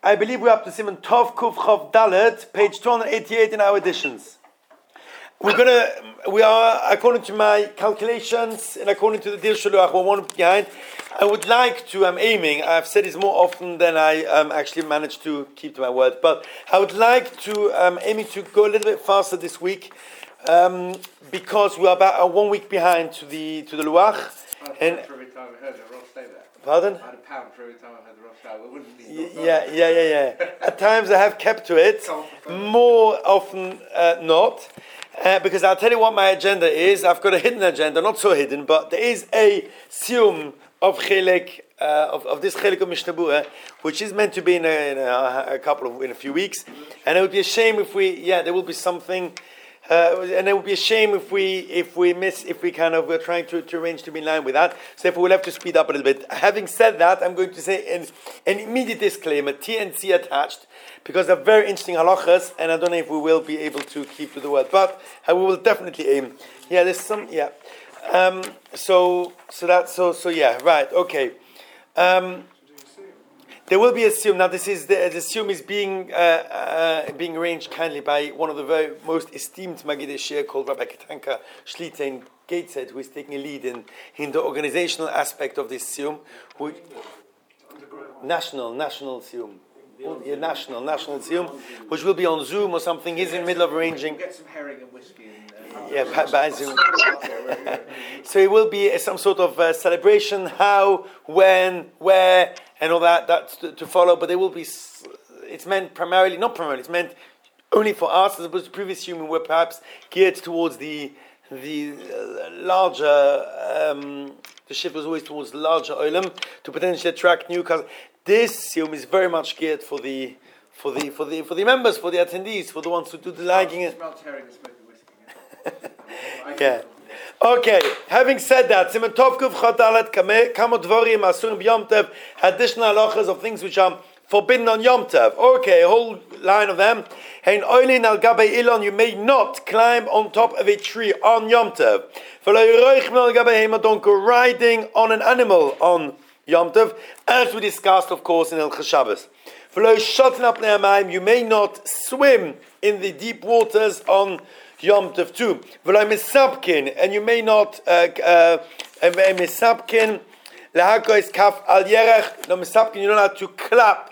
I believe we're up to Simon Tov Kuf Chav Dalet, page 288 in our editions. We are, according to my calculations and according to the Dir Shaluach, we're one behind. I would like to, I've said this more often than I actually managed to keep to my word, but I would like to, aiming to go a little bit faster this week, because we're about 1 week behind to the Luach. And every time I heard the Rosh say that. Pardon? I had £1 for every time I heard the Rosh say it. Wouldn't be Yeah. At times I have kept to it, more often not. Because I'll tell you what my agenda is. I've got a hidden agenda, not so hidden, but there is a siyum of chelek, of this chelek of Mishnah Berurah, which is meant to be in a few weeks, and it would be a shame if there will be something, and it would be a shame if we're trying to arrange to be in line with that. So therefore we'll have to speed up a little bit. Having said that, I'm going to say an immediate disclaimer, T&C attached, because they're very interesting halachas, and I don't know if we will be able to keep to the word, but we will definitely aim. Yeah, there's some. Yeah. Right. Okay. There will be a siyum. Now, this is the siyum is being arranged kindly by one of the very most esteemed Magidei Shir called Rabbi Ketanka Shlita in Gateshead, who is taking a lead in the organizational aspect of this siyum. National siyum. Yeah, national siyum, which will be on Zoom or something. He's in the middle of arranging. Get some herring and whiskey. By Zoom. So it will be some sort of celebration. How, when, where, and all that's to follow. But there will be. It's meant not primarily. It's meant only for us, as opposed to previous human, were perhaps geared towards the larger. The shift was always towards the larger olam to potentially attract new customers. This Yom is very much geared for the members, for the attendees, for the ones who do the lagging. Yeah. Okay. Having said that, Simon Tovkuf Chadalat Kamot Dvorim Asurim Yom Tov, additional halachas of things which are forbidden on Yom Tov. Okay, a whole line of them. Hein oilin al gabe ilon, you may not climb on top of a tree on Yom Tov. Don't go riding on an animal on Yom Tov, as we discussed, of course, in Hilchos Shabbos. You may not swim in the deep waters on Yom Tov too. And you may not misapkin. Kaf al yerech. No misapkin. You're not allowed to clap.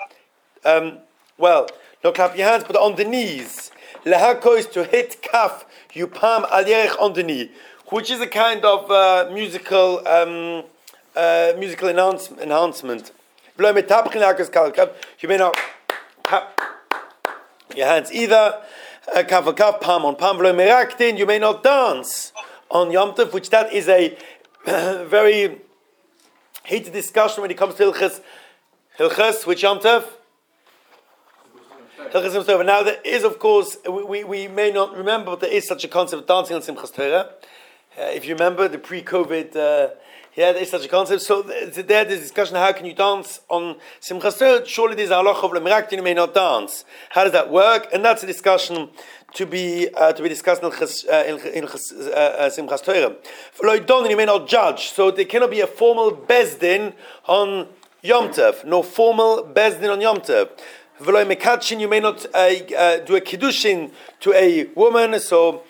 Not clap your hands, but on the knees. Lahako is to hit kaf. You palm al yerech on the knee, which is a kind of musical enhancement. You may not tap your hands either. Kaf al kaf, palm on palm. You may not dance on Yom Tov, which that is a very heated discussion when it comes to Hilchos, which Yom Tov? Hilchos Simchas Torah. Now there is, of course, we may not remember, but there is such a concept of dancing on Simchas Torah. If you remember the pre-COVID, there is such a concept. So there's discussion: how can you dance on Simchas Torah? Surely there's a halacha of l'meraktin, you may not dance. How does that work? And that's a discussion to be discussed in Simchas Torah. For loidon, you may not judge. So there cannot be a formal bezdin on Yom Tov. No formal bezdin on Yom Tov. V'lo mekatchin, you may not do a kiddushin to a woman. So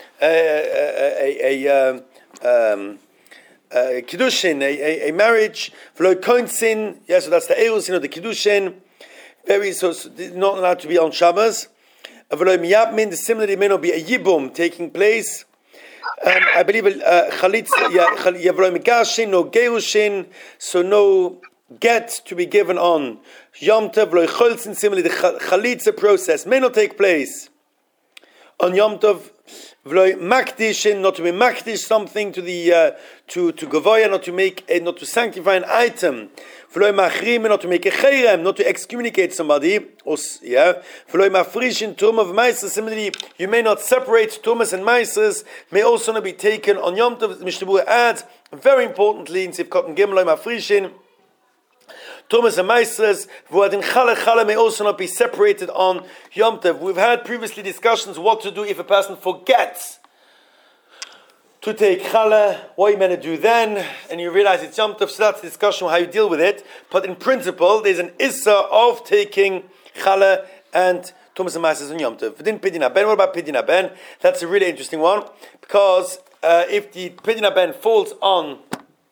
kiddushin, a marriage. V'lo koinsin, so that's the eirus, the kiddushin. Not allowed to be on Shabbos. V'lo miyabmin, similarly, may not be a yibum taking place. I believe chalitz, v'lo megashin, no gerushin, so no get to be given on Yom Tov. V'lo cholzin, similarly, the chalitza process may not take place on Yom Tov. V'lo makdishin, not to be makdish something to the to gavoya, not to sanctify an item. V'lo machrim, not to make a cherem, not to excommunicate somebody. V'lo mafrishin tum of ma'aser. Similarly, you may not separate tumas and ma'asers. May also not be taken on Yom Tov. Mishnah Berurah adds very importantly in Sivkot and Gimel, mafrishin. Tumas and Maasros, Vuadin Chala may also not be separated on Yom Tov. We've had previously discussions what to do if a person forgets to take Chala, what you're meant to do then, and you realize it's Yom Tov, so that's the discussion on how you deal with it. But in principle, there's an Issa of taking Chala, and Tumas and Maasas on Yom Tov. V'din Pidin Ben. What about Pidin Ben? That's a really interesting one, because if the Pidin Ben falls on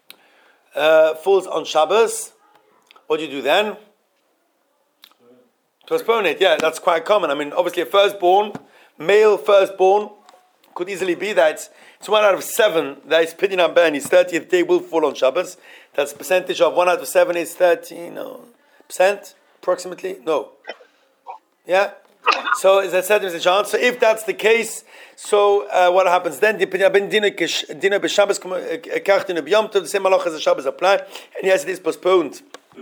Shabbos, what do you do then? Postpone it. Yeah, that's quite common. I mean, obviously, male firstborn, could easily be that it's 1 out of 7 that is Pidin Ben. His 30th day will fall on Shabbos. That's percentage of 1 out of 7 is 13% approximately. No. Yeah. So as I said, there's a chance. So if that's the case, so what happens then? The Pidin Ben dinner b'Shabbos kach dinner b'Yom Tov. The same halacha as the Shabbos apply, and yes, it is postponed.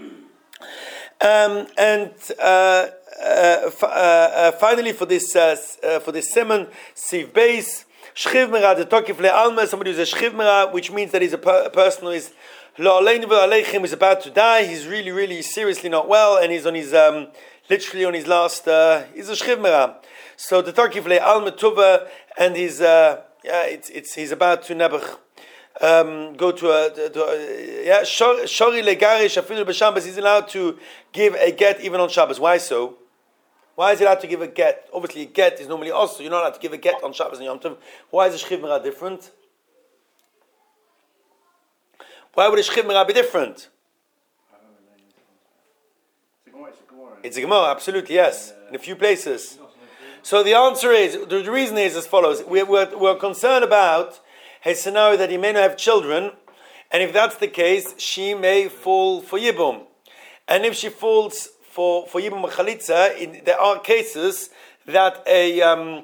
Finally, for this simon siv base shchiv mera the tokif le'alma, somebody who's a shchiv mera, which means that he's a person who is lo aleinu v'aleichem, is about to die. He's really seriously not well, and he's on his literally on his last. He's a shchiv mera. So the tokif le'alma tuva, and he's he's about to nebuch. Go to shori legarish afilu b'Shabbos. He's allowed to give a get even on Shabbos. Why so? Why is he allowed to give a get? Obviously, a get is normally also. You're not allowed to give a get on Shabbos and Yom Tov. Why is a shchiv mera different? Why would a shchiv mera be different? It's a Gemara, absolutely, yes. In a few places. So the answer is, the reason is as follows. We're concerned about a scenario that he may not have children, and if that's the case, she may fall for Yibum. And if she falls for Yibum Chalitza, there are cases that the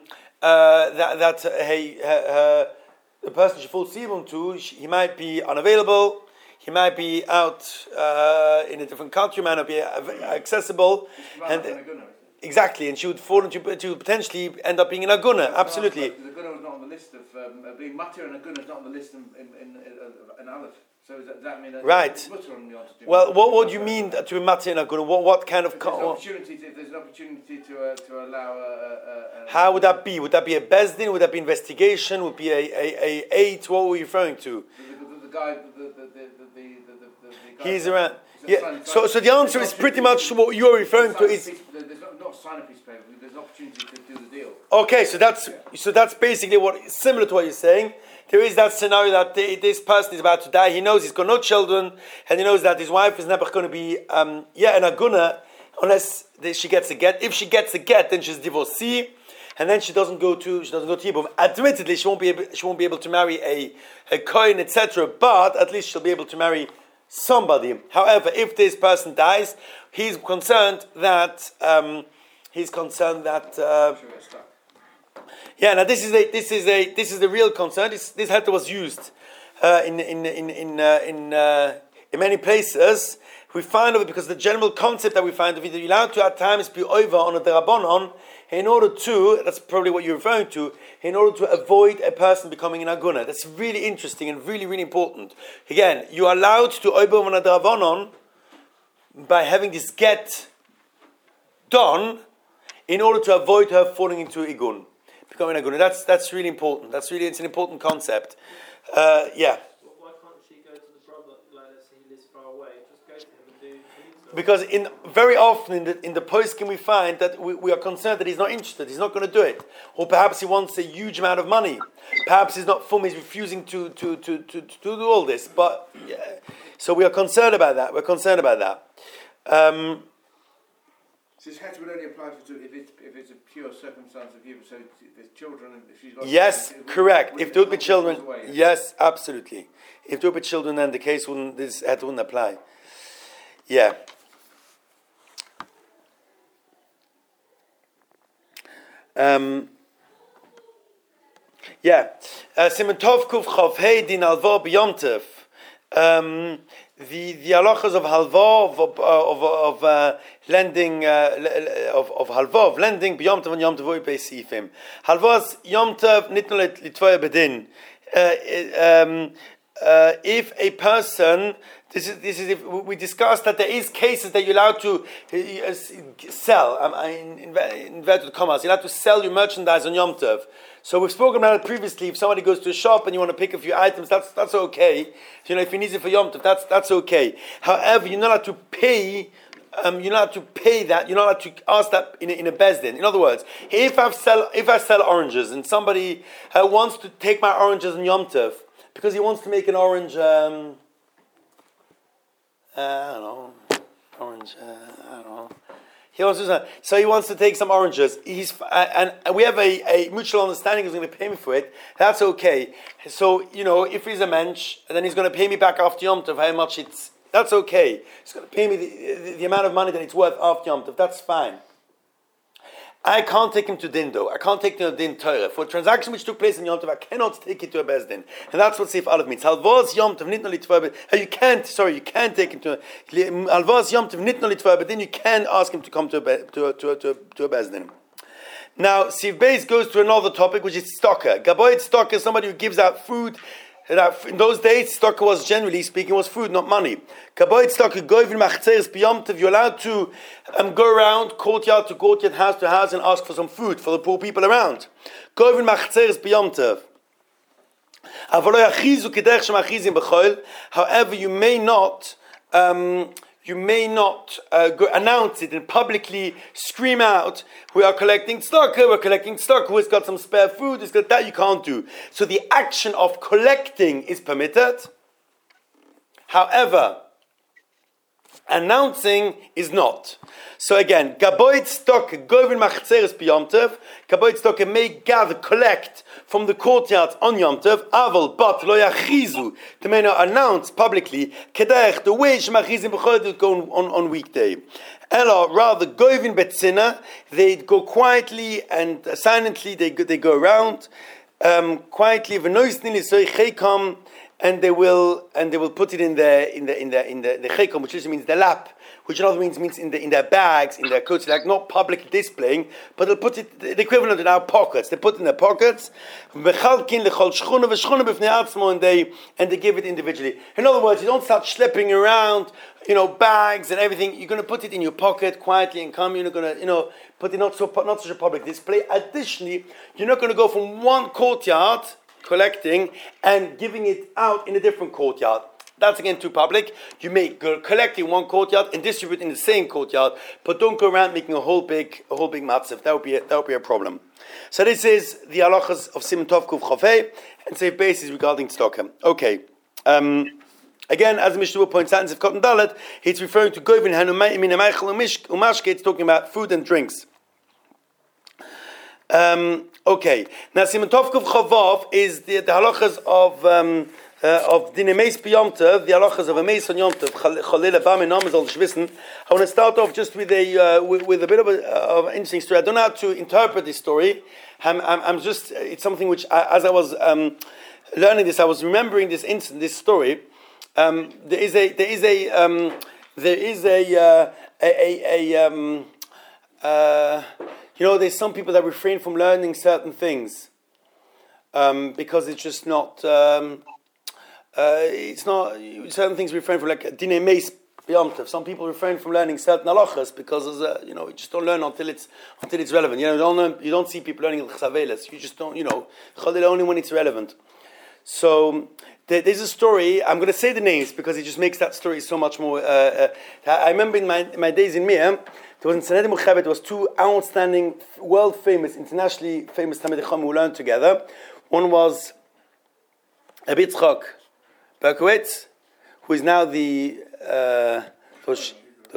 person she falls Yibum to, he might be unavailable, he might be out in a different country, might not be accessible, and exactly, and she would fall into to potentially end up being in Aguna. Absolutely. The Aguna was not on the list of being Matir, and Aguna is not on the list in Aleph. So does that mean that right? Well, what do you mean to be Matir and Aguna? What kind of? If there's an opportunity to allow. How would that be? Would that be a bezdin? Would that be investigation? Would it be a eight? What were you referring to? The guy, the guy. He's around. Yeah. So the answer is pretty much what you're referring to. Is there's not sign a piece of paper. There's an opportunity to do the deal. Okay, so that's basically similar to what you're saying. There is that scenario that this person is about to die. He knows he's got no children, and he knows that his wife is never going to be an aguna unless she gets a get. If she gets a get, then she's divorcee, and then she doesn't go to Yibum. Admittedly, she won't be able to marry a kohen, etc. But at least she'll be able to marry somebody. However, if this person dies, he's concerned that now this is the real concern. This heter was used in many places. We find of it because the general concept that we find of it, you're allowed to at times be over on a derabonon in order to, that's probably what you're referring to, in order to avoid a person becoming an aguna. That's really interesting and really important. Again, you are allowed to over on a derabonon by having this get done in order to avoid her falling into igun, becoming an aguna. That's really important. It's an important concept. Yeah. Why can't she go to the brother, like let's say he lives far away, just go to him and do because very often in the poskim we find that we are concerned that he's not interested, he's not going to do it, or perhaps he wants a huge amount of money, perhaps he's not he's refusing to do all this. But yeah, so we are concerned about that. This heter would only apply if it's a pure circumstance of you. So if there's children, if she's got yes, correct. If there would be children, yes, absolutely. If there would be children, then the case this heter wouldn't apply. Yeah. Simon Tov Kuf Chav Hey Din Alvo B'Yom Tov. The halachas of halva of lending of halva of lending b'Yom Tov and Yom Tov be'sifim. Halvas Yom Tov nitnu litvoya bedin. If a person, this is if we discussed that there is cases that you're allowed to sell. In inverted commas, you're allowed to sell your merchandise on Yom Tov. So we've spoken about it previously. If somebody goes to a shop and you want to pick a few items, that's okay. If he needs it for Yom Tov, that's okay. However, you're not allowed to pay you're not allowed to pay that. You're not allowed to ask that in a bezdin. In other words, if I sell oranges and somebody wants to take my oranges on Yom Tov because he wants to make an orange, I don't know. He wants to, so he wants to take some oranges. And we have a mutual understanding. He's going to pay me for it. That's okay. So if he's a mensch, then he's going to pay me back after Yom Tov. How much it's? That's okay. He's going to pay me the amount of money that it's worth after Yom Tov. That's fine. I can't take him to Din though. I can't take him to Din Torah. For a transaction which took place in Yom Tov, I cannot take it to a Bezdin. And that's what Seif Aleph means. Halvos Yom Tov nitno litva, you can't take him to Halvos Yom Tov nitno litva, but then you can ask him to come to a Bezdin. Now, Seif Beis goes to another topic, which is stocker. Gaboyet stocker is somebody who gives out food. In those days, stocker was, generally speaking, was food, not money. Kaboit stocker, goivin machzeres b'yom tov. You're allowed to go around courtyard to courtyard, house to house, and ask for some food for the poor people around. Goivin machzeres b'yom tov. However, you may not announce it and publicly scream out, we are collecting stock, who's got some spare food, that you can't do. So the action of collecting is permitted. However, announcing is not. So again, Gaboit stock, Govin Machzeres b'Yom Tov, Gaboit stock may gather, collect from the courtyards on Yom Tov, Aval, but Lo Yachizu, they may not announce publicly, Kedech, the way Shemachizim b'Chol go on weekday. Ella, rather, Govin Betzina, they go quietly and silently, they go around, quietly, V'noisnin L'Soy Chekam, and they will put it in the chekom, which means the lap, which in other means in their bags, in their coats, like not publicly displaying, but they'll put it the equivalent in our pockets. They put it in their pockets, and they give it individually. In other words, you don't start schlepping around, bags and everything. You're going to put it in your pocket quietly and calm. You're not going to, put it not such a public display. Additionally, you're not going to go from one courtyard collecting and giving it out in a different courtyard. That's again too public. You may go collect in one courtyard and distribute in the same courtyard, but don't go around making a whole big matzav. That would be a problem. So this is the halachas of Siman Tov Kuf Chafei and Seif Beis regarding tzedakah. Okay. Again, as the Mishnah points out in Sivkot and Dalet, it's referring to Govin Hanu Min Meichel Umashke. It's talking about food and drinks. Okay. Now, Siman Tov Kuf Chavav is the halachas of Dinei Meis b'Yom Tov, the halachas of a Meis on Yom Tov. Chalil Abba Menam is all Shvissen. I want to start off just with a bit of an interesting story. I don't know how to interpret this story. It's something which, as I was learning this, I was remembering this incident, this story. There's some people that refrain from learning certain things because it's just not. It's not certain things refrain from, like Dinei Meis b'Yom Tov. Some people refrain from learning certain halachas because you just don't learn until it's relevant. You don't see people learning chaveles. You just don't. Chalil only when it's relevant. So there's a story. I'm going to say the names because it just makes that story so much more. I remember in my days in Mir, there was in Sanhedrin Mochavet, there was two outstanding, world famous, internationally famous Talmidei Chacham who learned together. One was Rabbi Yitzchak Berkowitz, who is now the Rosh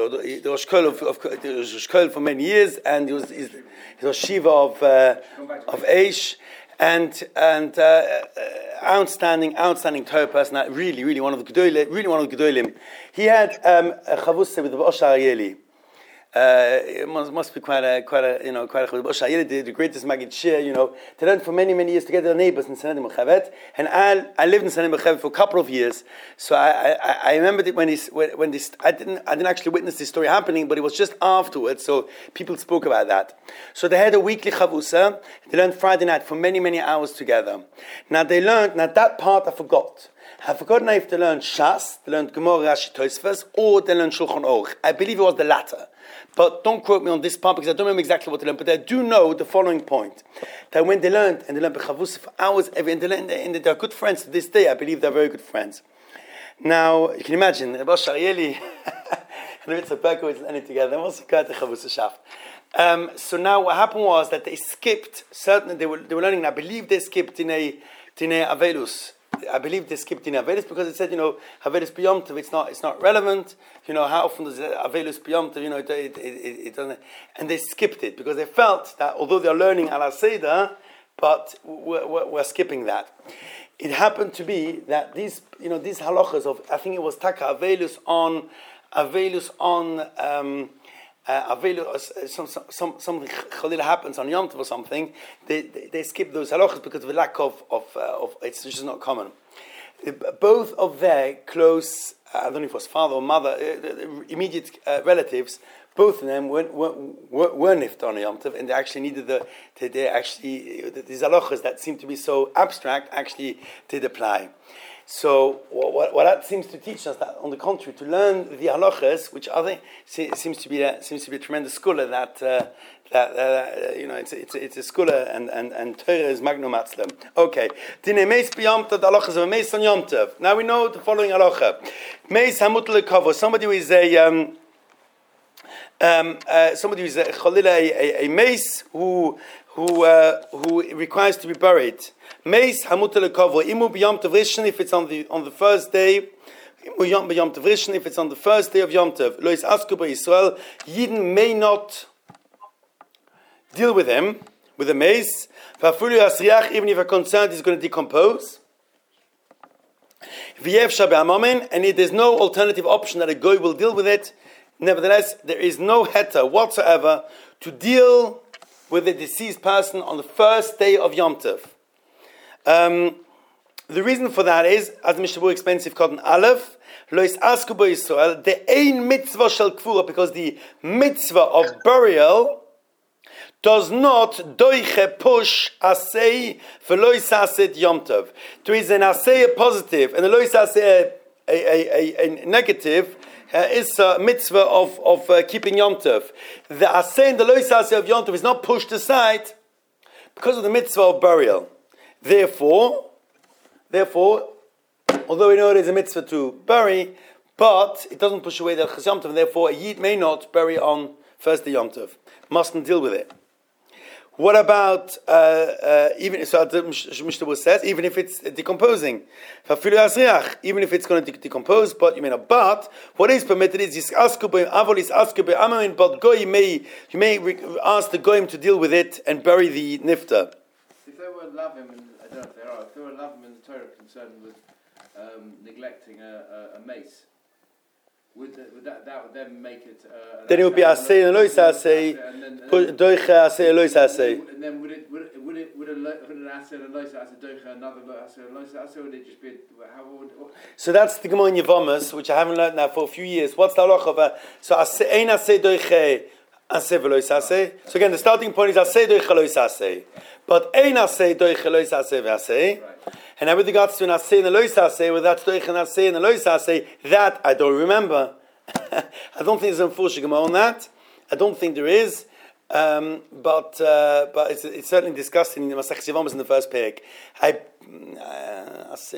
Kollel for many years, and he was Shiva of Eish, and outstanding Torah person, really one of the Gedolim. He had a chavusa with Rabbi Osher Arieli. It must be quite a Osher Arieli, the greatest Maggid Shir. They learned for many years together, their neighbors in Sanhedrin Mochavet, and I lived in Sanhedrin Mochavet for a couple of years. So I remember that when this I didn't actually witness this story happening, but it was just afterwards. So people spoke about that. So they had a weekly chavusa. They learned Friday night for many hours together. Now that part I forgot. I've forgotten if they learned Shas, they learned Gemara, Rashi, Tosfos, or they learned Shulchan Aruch. I believe it was the latter. But don't quote me on this part because I don't remember exactly what they learned. But I do know the following point. That when they learned Bechavus for hours, and they're good friends to this day. I believe they're very good friends. Now, you can imagine, Rabbi Osher Arieli, and Ritz Berkowitz learning together. Then what's occurred to Chavus Shaft? So now what happened was that they skipped certain. They were learning. I believe they skipped in a Avelus. I believe they skipped in Avelus because it said, Avelus B'Yom Tov, it's not relevant. How often does Avelus B'Yom Tov, it doesn't. And they skipped it because they felt that although they're learning Ala Seder, but we're skipping that. It happened to be that these halachas of, I think it was Taka Avelus on something Chalila happens on Yom Tov or something, they skip those halachas because of the lack of it's just not common. Both of their close, I don't know if it was father or mother, immediate relatives, both of them were nift on Yom Tov, and they actually needed these halachas that seem to be so abstract actually did apply. So what that seems to teach us, that on the contrary, to learn the halachas, which seems to be a tremendous scholar that it's a scholar and Torah is magnum matzlem. Okay, dinei meis b'yom tov, the halachas of a meis on Yom Tov. Now we know the following halacha: meis hamut lekavo. Somebody who is a cholila, a meis who requires to be buried. Meis hamutel lekavo imu b'yom tov rishon, if it's on the first day. Imu b'yom tov rishon, if it's on the first day of Yom Tov. Lo yisasku b'Yisrael, Yidden may not deal with him with a meis. V'afulu yasriach, even if a concerned is going to decompose. V'yev shabe'amamin, and there's no alternative option that a goy will deal with it. Nevertheless, there is no heta whatsoever to deal with a deceased person on the first day of Yom Tov. The reason for that is, as the Mishnah explains, if called an Aleph, Lois Asku Bo Yisrael, the Ein Mitzvah Shel Kfura, because the mitzvah of burial does not doiche push asay for Lois Asid Yom Tov. There is an asay positive and a Lois Asay a negative. Is a mitzvah of keeping Yom Tov. The asay and the Lois Asay of Yom Tov is not pushed aside because of the mitzvah of burial. Therefore, although we know it is a mitzvah to bury, but it doesn't push away the Chas Yom Tov, and therefore a Yid may not bury on first day Yom Tov. Mustn't deal with it. What about even so? The Mishnah says even if it's decomposing, even if it's going to decompose, but you may not. But what is permitted is but goy you may ask the goyim to deal with it and bury the nifta. If they were loving, and I don't know if they are, if they were loving in the Torah concerned with neglecting a mace. Would that then make it? Then it would be asay and lois asay, doiche asay and lois asay. And then would an asay and lois asay doiche another asay and lois asay, or would it just be how would? So that's the Gemara in Yevamis, which I haven't learned now for a few years. What's the halacha of so asay ein asay doiche asay velois asay? So again, the starting point is asay doiche lois asay, but ein asay doiche lois asay ve'asay. And now with regards to an asay and a lois asay, whether that's doich and asay and a lois asay, that I don't remember. I don't think there's a full Gemara on that. I don't think there is, but it's certainly discussed in the Masechus Yevamos in the first page. Does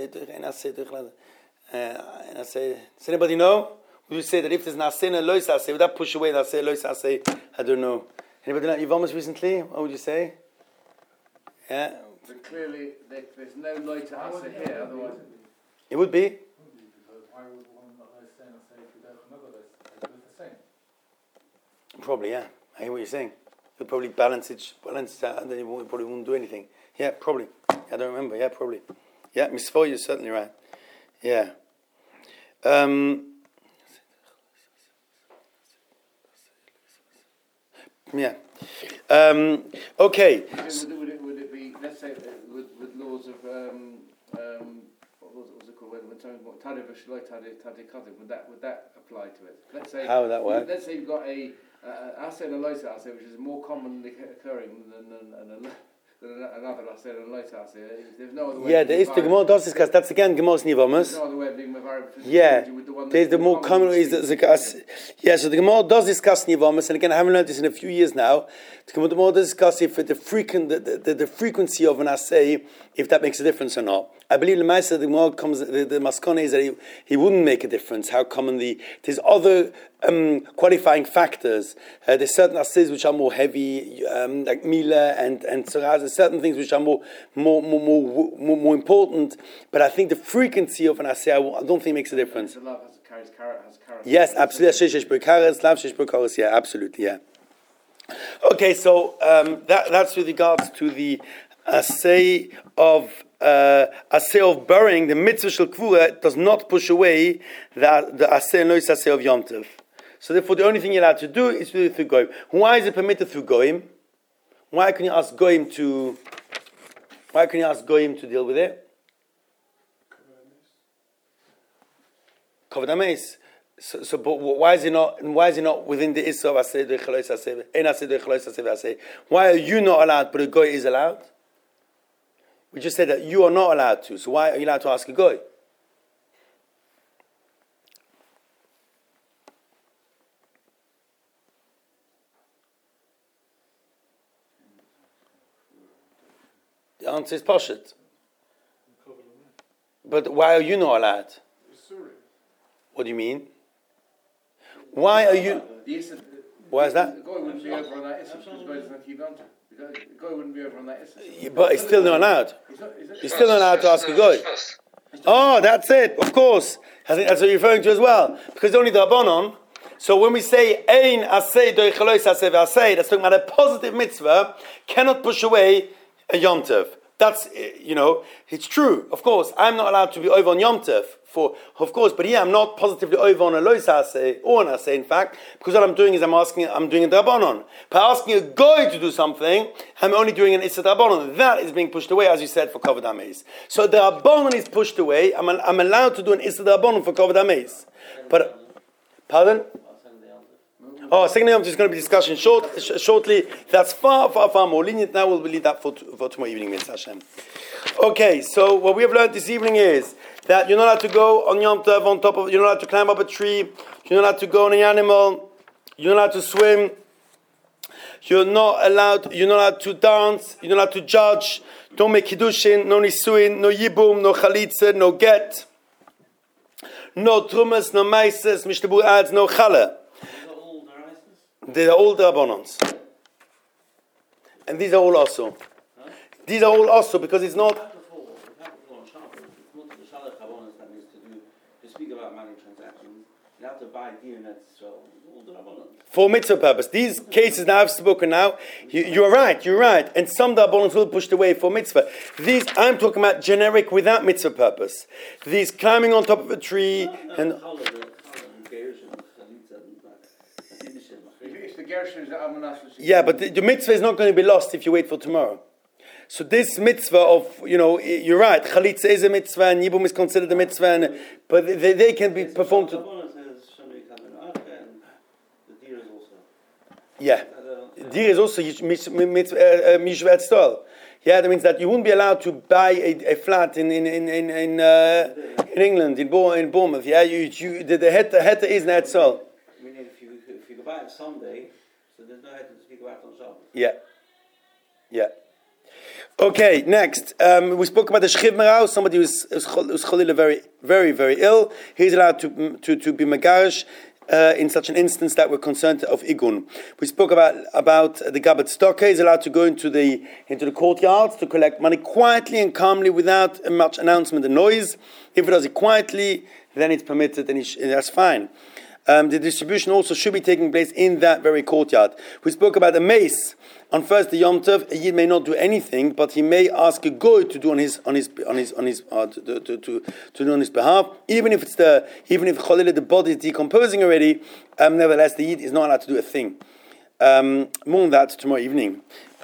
anybody know? Would you say that if there's an asay and a lois asay, would that push away the asay lois asay? I don't know. Anybody know Yevamos recently? What would you say? Yeah. But clearly, there's no loiter asay here. Otherwise, it would be. Because why would one not understand and say if you don't another list, it's the same? Probably, yeah. I hear what you're saying. You'll probably balance it out, and then you probably won't do anything. Yeah, probably. I don't remember. Yeah, probably. Yeah, Misfor, you're certainly right. Yeah. Yeah. Okay. Would it be, let's say, with laws of what was it called? When someone would that apply to it? Let's say how would that work? Let's say you've got a asay and a loiter asay, which is more commonly occurring than another asay and a loiter asay. There's no other way. Yeah, there is. The Gemara does discuss. That's again Gemara's Nivamas. There's no other way of being mevarim. Yeah, there's the more common is the yeah. So the Gemara does discuss Nivamas, and again I haven't learned this in a few years now. The Gemara does discuss if the frequency of an asay, if that makes a difference or not. I believe the Maisa, the more comes, the Maskone is that he wouldn't make a difference. How commonly there's other qualifying factors. There's certain asses which are more heavy, like Mila and Saraz. There's certain things which are more important. But I think the frequency of an assay, I don't think makes a difference. The love carries carrot. Yes, absolutely. Yeah, absolutely. Yeah. Okay, so that's with regards to the assay of burying. The mitzvah shel kvura does not push away the assay and lois assay of Yom Tov. So therefore, the only thing you're allowed to do is to do it through goyim. Why is it permitted through goyim? Why can you ask goyim to deal with it? Kavod hameis. So, but why is it not within the issue of asay doichelois asay? Ein asay doichelois asay. Why are you not allowed, but a goy is allowed? We just said that you are not allowed to. So why are you allowed to ask a goy? The answer is Poshet. But why are you not allowed? What do you mean? Why are you? Why is that? The guy wouldn't be over on that issue because the guy doesn't keep on to. The guy wouldn't be over on that issue. But he's still not allowed. He's still not allowed to ask a guy. Oh, that's it. Of course. I think that's what you're referring to as well. Because only the Rabbanon. So when we say ein asay doichelois asay v'asay, that's talking about a positive mitzvah cannot push away a Yom Tov. That's, it's true. Of course, I'm not allowed to be over on Yom Tov. But here I'm not positively over on a lois asay or an asay, in fact, because what I'm doing is I'm doing a drabanon. By asking a goy to do something, I'm only doing an issa drabanon. That is being pushed away, as you said, for kavod hameis. So the drabanon is pushed away. I'm allowed to do an issa drabanon for kavod hameis. But, pardon? Second Yom Tov is going to be discussion shortly. That's far more lenient. Now we'll leave that for tomorrow evening, Mitzvah Hashem. Okay, so what we have learned this evening is that you're not allowed to go on Yom Tov on top of, you're not allowed to climb up a tree, you're not allowed to go on an animal, you're not allowed to swim, you're not allowed to dance, you're not allowed to judge, don't make kiddushin, no nisuin, no yibum, no chalitza, no get, no trumas, no maises, Mishnah adds no challah. They are all the Rabbanons. And these are all also. These are all also because it's not. That means to speak about money transactions, you have to buy DNS, so all the Rabbanons. For mitzvah purpose. These cases now I've spoken now, you're right. And some Rabbanons will push away for mitzvah. These, I'm talking about generic without mitzvah purpose. These climbing on top of a tree and. Yeah, but the mitzvah is not going to be lost if you wait for tomorrow. So this mitzvah of, you're right, chalitza is a mitzvah and yibum is considered a mitzvah, but they can be performed. Yeah, dir is also mishva et stol. Yeah, that means that you wouldn't be allowed to buy a flat in England, in Bournemouth. Yeah, the heta is net stol. Meaning if you buy it someday, so there's no head to speak about on Shabbos. Yeah. Okay, next. We spoke about the Shchiv Merau, somebody who's Cholila very, very, very ill. He's allowed to be Megarish in such an instance that we're concerned of Igun. We spoke about the Gabat Stocker. He's allowed to go into the courtyards to collect money quietly and calmly without much announcement and noise. If he does it quietly, then it's permitted and that's fine. The distribution also should be taking place in that very courtyard. We spoke about the mace. On first the Yom Tov, a Yid may not do anything, but he may ask a goy to do on his behalf. Even if Cholila, the body is decomposing already, nevertheless the Yid is not allowed to do a thing. More on that tomorrow evening.